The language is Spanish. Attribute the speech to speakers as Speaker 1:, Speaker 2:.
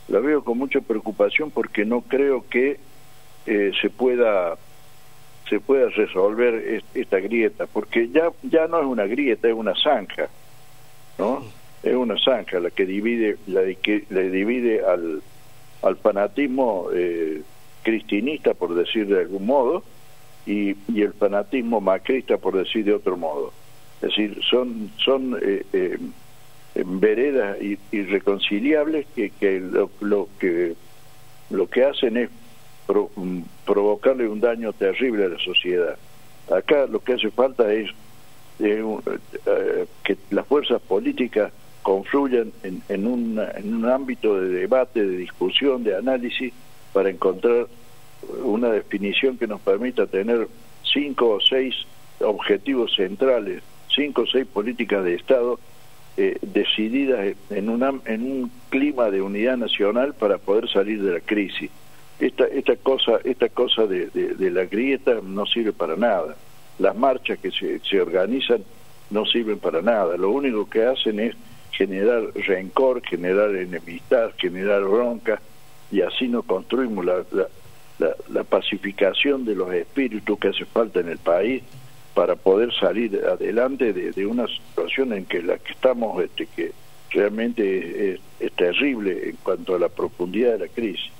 Speaker 1: La veo con mucha preocupación porque no creo que se pueda resolver esta grieta, porque ya no es una grieta, es una zanja, ¿no? Es una zanja la que divide, le divide al fanatismo cristinista, por decir de algún modo, y el fanatismo macrista, por decir de otro modo. Es decir, son veredas irreconciliables que lo que hacen es provocarle un daño terrible a la sociedad. Acá lo que hace falta es que las fuerzas políticas confluyan en un ámbito de debate, de discusión, de análisis, para encontrar una definición que nos permita tener 5 o 6 objetivos centrales, 5 o 6 políticas de Estado decididas en un clima de unidad nacional para poder salir de la crisis. Esta cosa de la grieta no sirve para nada. Las marchas que se organizan no sirven para nada. Lo único que hacen es generar rencor, generar enemistad, generar bronca, y así no construimos la pacificación de los espíritus que hace falta en el país para poder salir adelante de una situación en que la que estamos, que realmente es terrible en cuanto a la profundidad de la crisis.